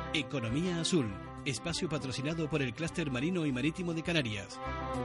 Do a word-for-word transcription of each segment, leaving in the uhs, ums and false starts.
Economía Azul, espacio patrocinado por el Clúster Marino y Marítimo de Canarias.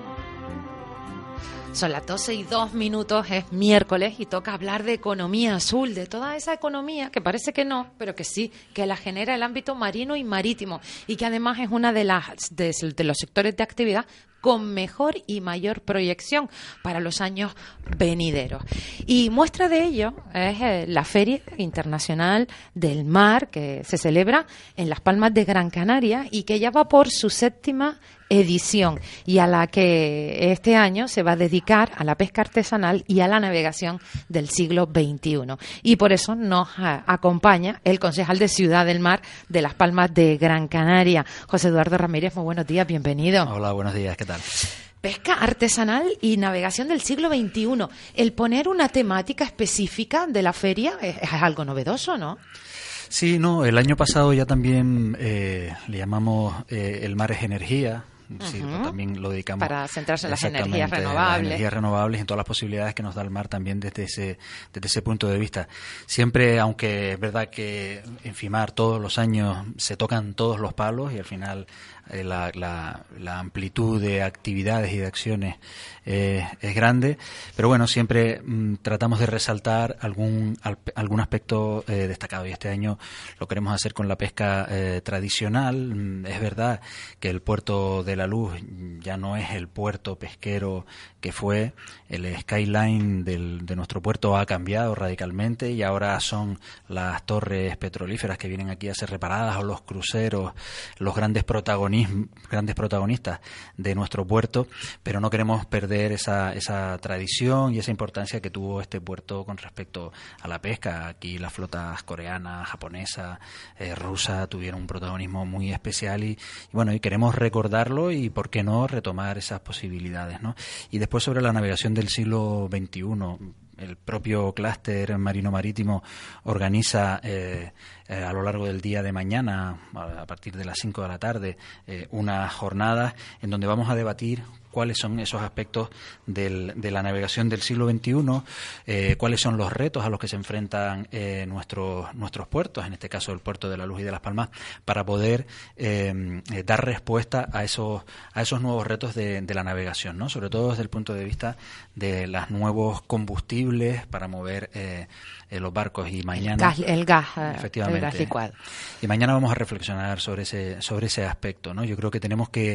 Son las doce y dos minutos, es miércoles y toca hablar de economía azul, de toda esa economía que parece que no, pero que sí, que la genera el ámbito marino y marítimo y que además es una de las de, de los sectores de actividad con mejor y mayor proyección para los años venideros. Y muestra de ello es eh, la Feria Internacional del Mar, que se celebra en Las Palmas de Gran Canaria y que ya va por su séptima edición y a la que este año se va a dedicar a la pesca artesanal y a la navegación del siglo veintiuno. Y por eso nos a, acompaña el concejal de Ciudad del Mar de Las Palmas de Gran Canaria, José Eduardo Ramírez. Muy buenos días, bienvenido. Hola, buenos días, ¿qué tal? Pesca artesanal y navegación del siglo veintiuno. El poner una temática específica de la feria es, es algo novedoso, ¿no? Sí, no, el año pasado ya también eh, le llamamos eh, El mar es energía. Sí, uh-huh. También lo dedicamos para centrarse en las energías renovables. Las energías renovables y en todas las posibilidades que nos da el mar también desde ese desde ese punto de vista. Siempre, aunque es verdad que en FIMAR todos los años se tocan todos los palos y al final eh, la, la, la amplitud de actividades y de acciones eh, es grande, pero bueno, siempre mm, tratamos de resaltar algún al, algún aspecto eh, destacado y este año lo queremos hacer con la pesca eh, tradicional. Es verdad que el puerto de la Luz ya no es el puerto pesquero que fue, el skyline del, de nuestro puerto ha cambiado radicalmente y ahora son las torres petrolíferas que vienen aquí a ser reparadas o los cruceros, los grandes protagonistas, grandes protagonistas de nuestro puerto, pero no queremos perder esa, esa tradición y esa importancia que tuvo este puerto con respecto a la pesca. Aquí las flotas coreana, japonesa, eh, rusa tuvieron un protagonismo muy especial y, y bueno, y queremos recordarlo y por qué no retomar esas posibilidades, ¿no? Y después sobre la navegación del siglo veintiuno, el propio clúster marino-marítimo organiza eh, eh, a lo largo del día de mañana, a partir de las cinco de la tarde, eh, unas jornadas en donde vamos a debatir cuáles son esos aspectos del, de la navegación del siglo veintiuno, eh, cuáles son los retos a los que se enfrentan eh, nuestros nuestros puertos, en este caso el puerto de la Luz y de Las Palmas, para poder eh, eh, dar respuesta a esos a esos nuevos retos de, de la navegación, ¿no? Sobre todo desde el punto de vista de los nuevos combustibles para mover eh, eh, los barcos y mañana el gas, el gas, efectivamente, el gas licuado. Y mañana vamos a reflexionar sobre ese sobre ese aspecto, ¿no? Yo creo que tenemos que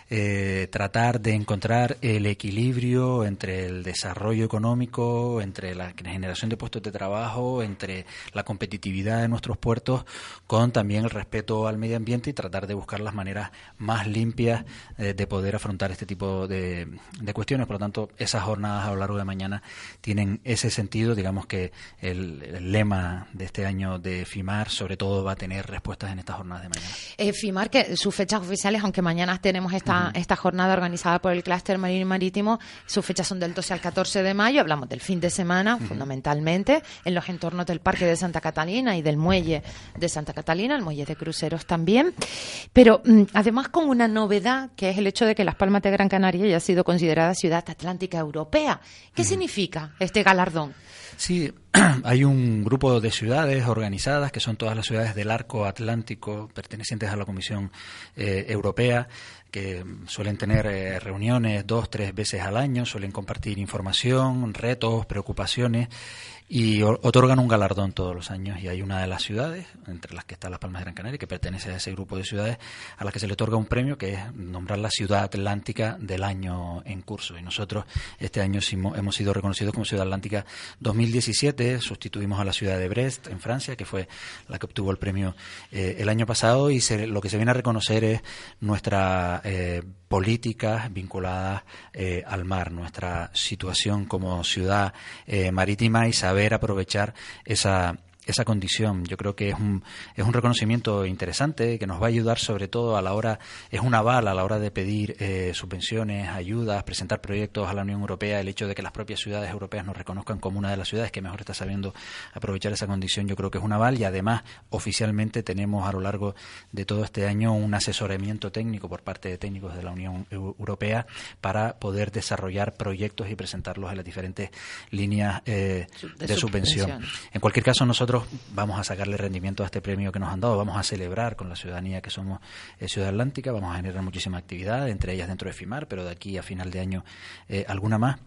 eh, tratar de encontrar el equilibrio entre el desarrollo económico, entre la generación de puestos de trabajo, entre la competitividad de nuestros puertos, con también el respeto al medio ambiente y tratar de buscar las maneras más limpias eh, de poder afrontar este tipo de, de cuestiones. Por lo tanto, esas jornadas a lo largo de mañana tienen ese sentido. Digamos que el, el lema de este año de FIMAR, sobre todo, va a tener respuestas en estas jornadas de mañana. Eh, FIMAR, que sus fechas oficiales, aunque mañana tenemos esta, uh-huh. esta jornada organizada por el Clúster Marino y Marítimo, sus fechas son del doce al catorce de mayo, hablamos del fin de semana, uh-huh. fundamentalmente, en los entornos del Parque de Santa Catalina y del Muelle de Santa Catalina, el Muelle de Cruceros también, pero mm, además con una novedad, que es el hecho de que Las Palmas de Gran Canaria ya ha sido considerada ciudad atlántica europea. ¿Qué uh-huh. significa este galardón? Sí, hay un grupo de ciudades organizadas, que son todas las ciudades del arco atlántico pertenecientes a la Comisión eh, Europea, que suelen tener eh, reuniones dos, tres veces al año, suelen compartir información, retos, preocupaciones y o- otorgan un galardón todos los años. Y hay una de las ciudades, entre las que está Las Palmas de Gran Canaria, que pertenece a ese grupo de ciudades, a las que se le otorga un premio, que es nombrar la ciudad atlántica del año en curso. Y nosotros este año hemos sido reconocidos como Ciudad Atlántica dos mil diecisiete, sustituimos a la ciudad de Brest, en Francia, que fue la que obtuvo el premio eh, el año pasado, y se, lo que se viene a reconocer es nuestra eh, políticas vinculadas eh, al mar, nuestra situación como ciudad eh, marítima y saber aprovechar esa esa condición. Yo creo que es un es un reconocimiento interesante que nos va a ayudar, sobre todo a la hora, es un aval a la hora de pedir eh, subvenciones, ayudas, presentar proyectos a la Unión Europea. El hecho de que las propias ciudades europeas nos reconozcan como una de las ciudades que mejor está sabiendo aprovechar esa condición, yo creo que es un aval. Y además, oficialmente tenemos a lo largo de todo este año un asesoramiento técnico por parte de técnicos de la Unión Europea para poder desarrollar proyectos y presentarlos en las diferentes líneas eh, de, de subvención. subvención. En cualquier caso, nosotros nosotros vamos a sacarle rendimiento a este premio que nos han dado, vamos a celebrar con la ciudadanía que somos eh, Ciudad Atlántica, vamos a generar muchísima actividad, entre ellas dentro de FIMAR, pero de aquí a final de año eh, alguna más.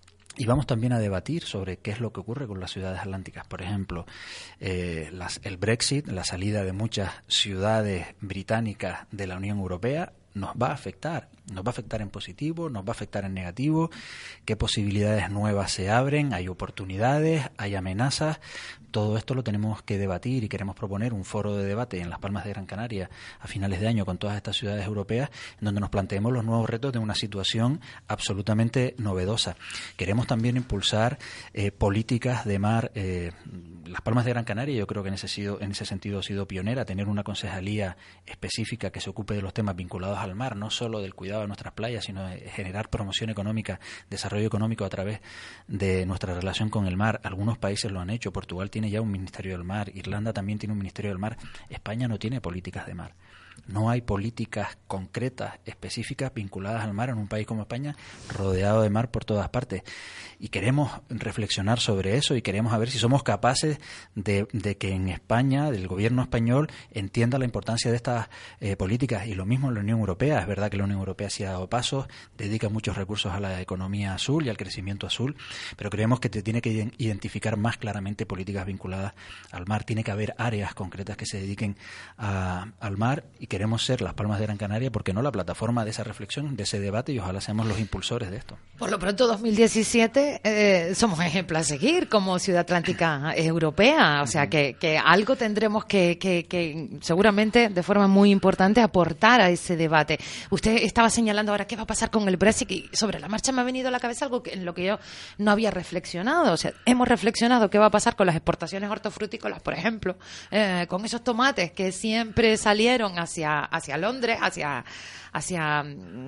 Y vamos también a debatir sobre qué es lo que ocurre con las ciudades atlánticas. Por ejemplo, eh, las, el Brexit, la salida de muchas ciudades británicas de la Unión Europea, nos va a afectar. Nos va a afectar en positivo, nos va a afectar en negativo, qué posibilidades nuevas se abren, hay oportunidades, hay amenazas. Todo esto lo tenemos que debatir y queremos proponer un foro de debate en Las Palmas de Gran Canaria a finales de año con todas estas ciudades europeas, en donde nos planteemos los nuevos retos de una situación absolutamente novedosa. Queremos también impulsar eh, políticas de mar. Eh, Las Palmas de Gran Canaria, yo creo que en ese, sido, en ese sentido ha sido pionera, tener una concejalía específica que se ocupe de los temas vinculados al mar, no solo del cuidado de nuestras playas, sino de generar promoción económica, desarrollo económico a través de nuestra relación con el mar. Algunos países lo han hecho, Portugal tiene ya un Ministerio del Mar, Irlanda también tiene un Ministerio del Mar, España no tiene políticas de mar. No hay políticas concretas, específicas, vinculadas al mar en un país como España, rodeado de mar por todas partes. Y queremos reflexionar sobre eso y queremos a ver si somos capaces de, de que en España, del gobierno español, entienda la importancia de estas eh, políticas. Y lo mismo en la Unión Europea. Es verdad que la Unión Europea sí ha dado pasos, dedica muchos recursos a la economía azul y al crecimiento azul, pero creemos que te tiene que identificar más claramente políticas vinculadas al mar. Tiene que haber áreas concretas que se dediquen a, al mar, y queremos ser Las Palmas de Gran Canaria, porque no la plataforma de esa reflexión, de ese debate, y ojalá seamos los impulsores de esto. Por lo pronto, dos mil diecisiete eh, somos ejemplo a seguir como Ciudad Atlántica Europea, o sea que, que algo tendremos que, que, que seguramente de forma muy importante aportar a ese debate. Usted estaba señalando ahora qué va a pasar con el Brexit, y sobre la marcha me ha venido a la cabeza algo que, en lo que yo no había reflexionado. O sea, hemos reflexionado qué va a pasar con las exportaciones hortofrutícolas, por ejemplo, eh, con esos tomates que siempre salieron hacia, hacia Londres, hacia hacia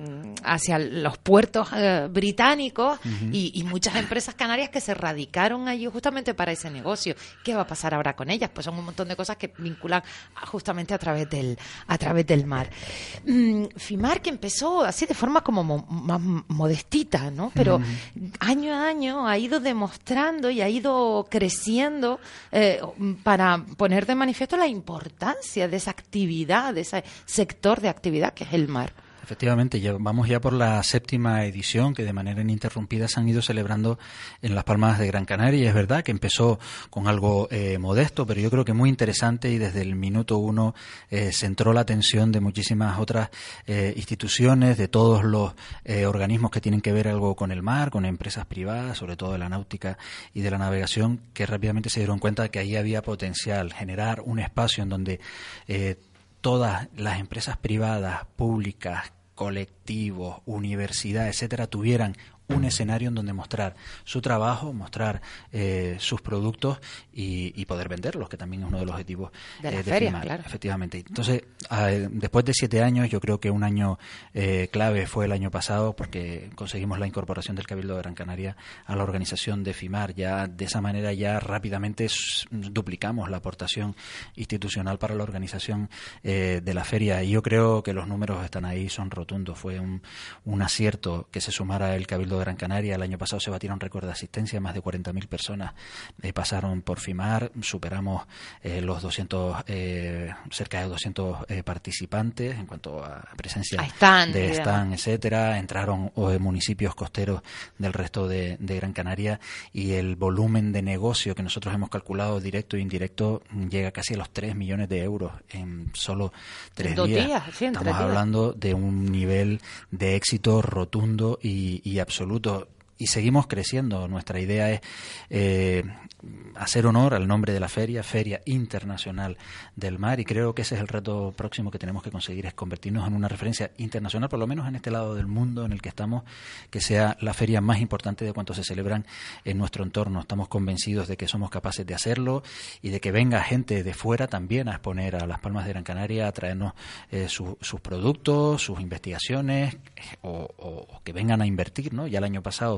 hacia los puertos eh, británicos, uh-huh. y, y muchas empresas canarias que se radicaron allí justamente para ese negocio. ¿Qué va a pasar ahora con ellas? Pues son un montón de cosas que vinculan justamente a través del a través del mar. Mm, FIMAR, que empezó así de forma como mo, más modestita, ¿no? Pero uh-huh. año a año ha ido demostrando y ha ido creciendo eh, para poner de manifiesto la importancia de esa actividad, de ese sector de actividad que es el mar. Efectivamente, ya vamos ya por la séptima edición que de manera ininterrumpida se han ido celebrando en Las Palmas de Gran Canaria. Y es verdad que empezó con algo eh, modesto, pero yo creo que muy interesante, y desde el minuto uno eh, centró la atención de muchísimas otras eh, instituciones, de todos los eh, organismos que tienen que ver algo con el mar, con empresas privadas, sobre todo de la náutica y de la navegación, que rápidamente se dieron cuenta de que ahí había potencial, generar un espacio en donde eh, todas las empresas privadas, públicas, colectivos, universidades, etcétera, tuvieran un escenario en donde mostrar su trabajo, mostrar eh, sus productos y, y poder venderlos, que también es uno de los objetivos de la eh, de feria, FIMAR, claro. Efectivamente. Entonces, eh, después de siete años, yo creo que un año eh, clave fue el año pasado, porque conseguimos la incorporación del Cabildo de Gran Canaria a la organización de FIMAR. Ya de esa manera ya rápidamente duplicamos la aportación institucional para la organización eh, de la feria, y yo creo que los números están ahí, son rotundos. Fue un, un acierto que se sumara el Cabildo de Gran Canaria. El año pasado se batieron récord de asistencia, más de cuarenta mil personas eh, pasaron por FIMAR, superamos eh, los doscientos, eh, cerca de doscientos eh, participantes en cuanto a presencia stand, de digamos. stand, etcétera. Entraron eh, municipios costeros del resto de, de Gran Canaria, y el volumen de negocio que nosotros hemos calculado, directo e indirecto, llega casi a los tres millones de euros en solo tres Dos días. días, sí, en Estamos tres días. hablando de un nivel de éxito rotundo y, y absoluto. Y seguimos creciendo. Nuestra idea es eh, hacer honor al nombre de la feria, Feria Internacional del Mar, y creo que ese es el reto próximo que tenemos que conseguir, es convertirnos en una referencia internacional, por lo menos en este lado del mundo en el que estamos, que sea la feria más importante de cuantos se celebran en nuestro entorno. Estamos convencidos de que somos capaces de hacerlo, y de que venga gente de fuera también a exponer a Las Palmas de Gran Canaria, a traernos eh, su, sus productos, sus investigaciones, o, o, o que vengan a invertir, ¿no? Ya el año pasado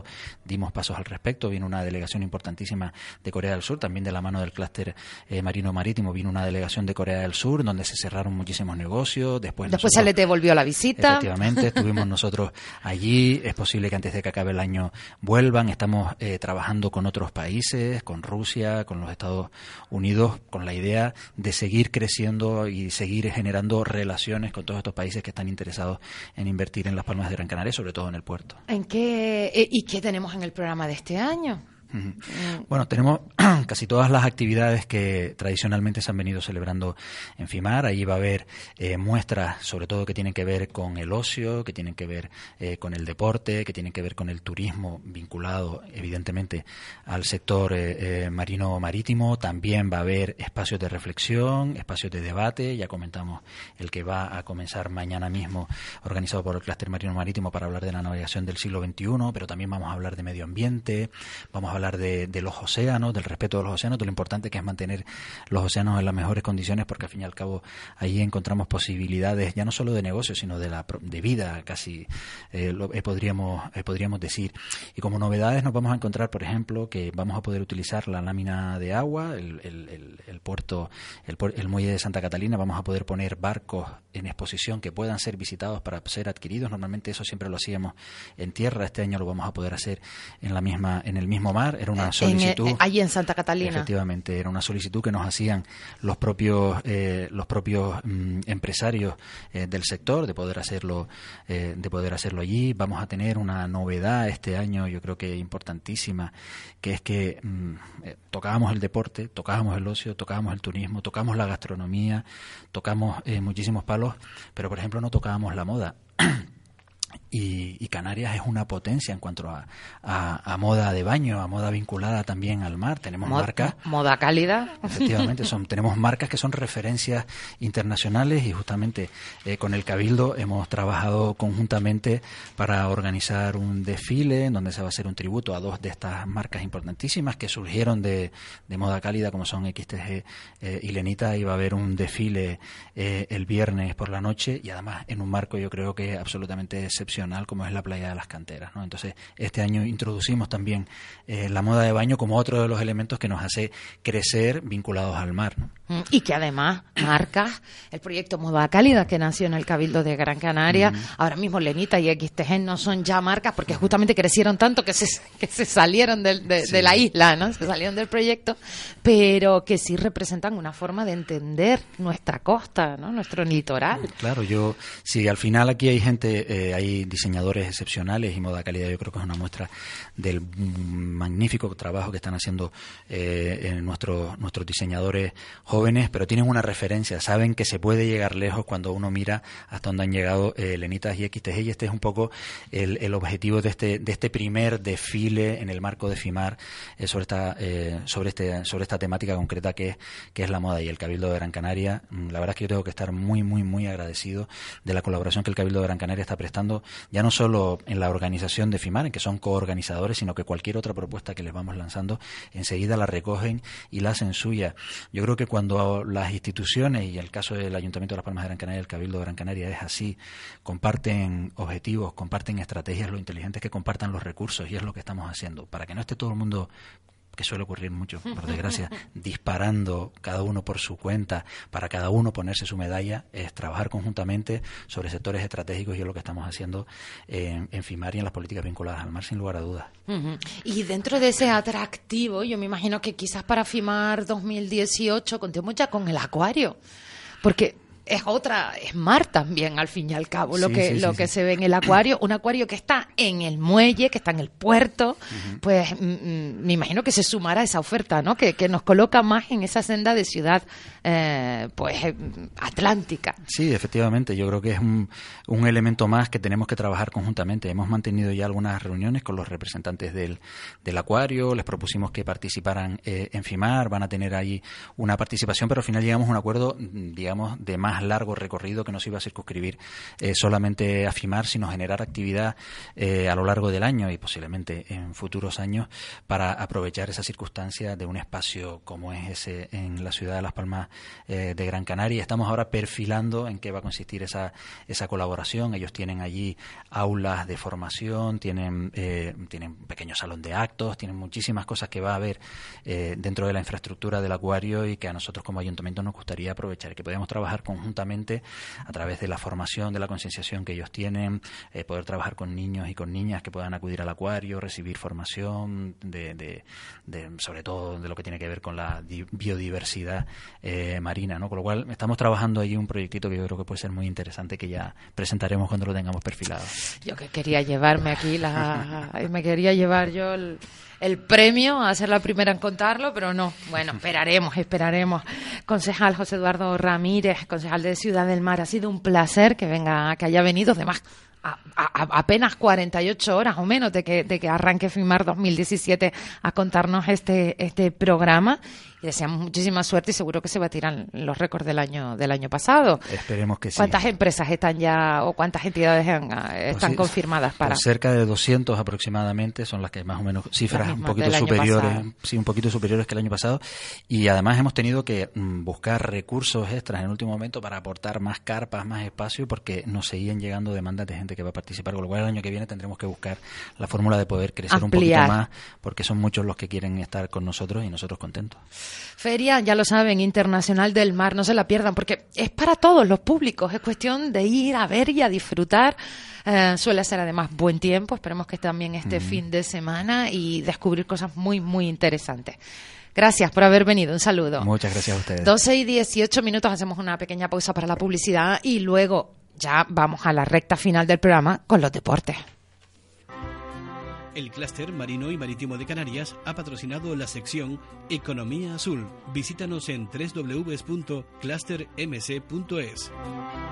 dimos pasos al respecto. Vino una delegación importantísima de Corea del Sur, también de la mano del clúster eh, marino-marítimo, vino una delegación de Corea del Sur, donde se cerraron muchísimos negocios. Después, Después nosotros, se les devolvió la visita. Efectivamente, estuvimos nosotros allí. Es posible que antes de que acabe el año vuelvan. Estamos eh, trabajando con otros países, con Rusia, con los Estados Unidos, con la idea de seguir creciendo y seguir generando relaciones con todos estos países que están interesados en invertir en las Palmas de Gran Canaria, sobre todo en el puerto. ¿En qué eh, y qué tenemos en el programa de este año? Uh-huh. Bueno, tenemos casi todas las actividades que tradicionalmente se han venido celebrando en FIMAR. Ahí va a haber eh, muestras, sobre todo que tienen que ver con el ocio, que tienen que ver eh, con el deporte, que tienen que ver con el turismo, vinculado evidentemente al sector eh, eh, marino-marítimo. También va a haber espacios de reflexión, espacios de debate. Ya comentamos el que va a comenzar mañana mismo, organizado por el clúster marino-marítimo, para hablar de la navegación del siglo veintiuno, pero también vamos a hablar de medio ambiente, vamos a hablar hablar de, de los océanos, del respeto de los océanos, de lo importante que es mantener los océanos en las mejores condiciones, porque al fin y al cabo ahí encontramos posibilidades ya no solo de negocio, sino de la de vida, casi eh, lo, eh, podríamos eh, podríamos decir. Y como novedades nos vamos a encontrar, por ejemplo, que vamos a poder utilizar la lámina de agua, el, el, el, el puerto, el, el muelle de Santa Catalina. Vamos a poder poner barcos en exposición que puedan ser visitados para ser adquiridos. Normalmente eso siempre lo hacíamos en tierra. Este año lo vamos a poder hacer en la misma en el mismo mar. Era una solicitud. En, allí en Santa Catalina. Efectivamente, era una solicitud que nos hacían los propios eh, los propios mm, empresarios eh, del sector de poder hacerlo eh, de poder hacerlo allí. Vamos a tener una novedad este año, yo creo que importantísima, que es que mm, eh, tocábamos el deporte, tocábamos el ocio, tocábamos el turismo, tocamos la gastronomía, tocamos eh, muchísimos palos, pero por ejemplo no tocábamos la moda. Y, y Canarias es una potencia en cuanto a, a, a moda de baño, a moda vinculada también al mar. Tenemos Mod, marcas... Moda cálida. Efectivamente, son, tenemos marcas que son referencias internacionales y justamente eh, con el Cabildo hemos trabajado conjuntamente para organizar un desfile en donde se va a hacer un tributo a dos de estas marcas importantísimas que surgieron de, de moda cálida, como son X T G eh, y Lenita. Y va a haber un desfile eh, el viernes por la noche y además en un marco yo creo que absolutamente excepcional, como es la playa de las Canteras, ¿no? Entonces, este año introducimos también eh, la moda de baño como otro de los elementos que nos hace crecer vinculados al mar, ¿no? Y que además marcas el proyecto Moda Cálida que nació en el Cabildo de Gran Canaria. Uh-huh. Ahora mismo Lenita y X T G no son ya marcas porque uh-huh. justamente crecieron tanto que se, que se salieron de, de, sí. de la isla, ¿no? Se salieron del proyecto, pero que sí representan una forma de entender nuestra costa, ¿no? Nuestro litoral. Claro, yo, sí, al final aquí hay gente, eh, hay diseñadores excepcionales y Moda Cálida yo creo que es una muestra del magnífico trabajo que están haciendo eh, nuestros nuestros diseñadores jóvenes, pero tienen una referencia, saben que se puede llegar lejos cuando uno mira hasta donde han llegado eh, Lenitas y X T G, y este es un poco el, el objetivo de este de este primer desfile en el marco de FIMAR eh, sobre esta eh, sobre este sobre esta temática concreta que es que es la moda y el Cabildo de Gran Canaria. La verdad es que yo tengo que estar muy muy muy agradecido de la colaboración que el Cabildo de Gran Canaria está prestando, ya no solo en la organización de FIMAR, en que son coorganizadores, sino que cualquier otra propuesta que les vamos lanzando enseguida la recogen y la hacen suya. Yo creo que cuando las instituciones, y el caso del Ayuntamiento de Las Palmas de Gran Canaria y el Cabildo de Gran Canaria es así, comparten objetivos, comparten estrategias, lo inteligente es que compartan los recursos, y es lo que estamos haciendo, para que no esté todo el mundo, que suele ocurrir mucho, por desgracia, disparando cada uno por su cuenta, para cada uno ponerse su medalla. Es trabajar conjuntamente sobre sectores estratégicos, y es lo que estamos haciendo en, en FIMAR y en las políticas vinculadas al mar, sin lugar a dudas. Uh-huh. Y dentro de ese atractivo, yo me imagino que quizás para FIMAR dos mil dieciocho contemos ya con el acuario, porque es otra, es mar también, al fin y al cabo, lo sí, que sí, lo sí, que sí. se ve en el acuario, un acuario que está en el muelle, que está en el puerto, uh-huh. pues m- me imagino que se sumará a esa oferta, ¿no? Que, que nos coloca más en esa senda de ciudad, eh, pues, atlántica. Sí, efectivamente, yo creo que es un, un elemento más que tenemos que trabajar conjuntamente. Hemos mantenido ya algunas reuniones con los representantes del, del acuario, les propusimos que participaran eh, en FIMAR, van a tener ahí una participación, pero al final llegamos a un acuerdo, digamos, de más más largo recorrido que no se iba a circunscribir eh, solamente a Fimar, sino generar actividad eh, a lo largo del año y posiblemente en futuros años para aprovechar esa circunstancia de un espacio como es ese en la ciudad de Las Palmas eh, de Gran Canaria. Estamos ahora perfilando en qué va a consistir esa, esa colaboración. Ellos tienen allí aulas de formación, tienen, eh, tienen un pequeño salón de actos, tienen muchísimas cosas que va a haber eh, dentro de la infraestructura del acuario y que a nosotros como ayuntamiento nos gustaría aprovechar, que podamos trabajar conjuntamente a través de la formación, de la concienciación que ellos tienen, eh, poder trabajar con niños y con niñas que puedan acudir al acuario, recibir formación de, de, de sobre todo de lo que tiene que ver con la di- biodiversidad eh, marina, ¿no? Con lo cual estamos trabajando allí un proyectito que yo creo que puede ser muy interesante, que ya presentaremos cuando lo tengamos perfilado. Yo que quería llevarme aquí la... me quería llevar yo el, el premio a ser la primera en contarlo, pero no. Bueno, esperaremos, esperaremos. Concejal José Eduardo Ramírez, concejal de Ciudad del Mar, ha sido un placer que venga, que haya venido, además a, a, a apenas cuarenta y ocho horas o menos de que, de que arranque Fimar dos mil diecisiete a contarnos este, este programa. Y deseamos muchísima suerte y seguro que se batirán los récords del año del año pasado. Esperemos que sí. ¿Cuántas empresas están ya o cuántas entidades han, están pues sí, confirmadas para? Pues cerca de doscientos aproximadamente son las que más o menos cifras un poquito superiores, sí, un poquito superiores que el año pasado. Y además hemos tenido que mm, buscar recursos extras en el último momento para aportar más carpas, más espacio, porque nos seguían llegando demandas de gente que va a participar. Con lo cual el año que viene tendremos que buscar la fórmula de poder crecer Ampliar. un poquito más, porque son muchos los que quieren estar con nosotros y nosotros contentos. Feria, ya lo saben, Internacional del Mar, no se la pierdan porque es para todos los públicos, es cuestión de ir a ver y a disfrutar. Eh, suele ser además buen tiempo, esperemos que también este mm. fin de semana y descubrir cosas muy, muy interesantes. Gracias por haber venido, un saludo. Muchas gracias a ustedes. doce y dieciocho minutos, hacemos una pequeña pausa para la publicidad y luego ya vamos a la recta final del programa con los deportes. El Clúster Marino y Marítimo de Canarias ha patrocinado la sección Economía Azul. Visítanos en doble u doble u doble u punto cluster m c punto es.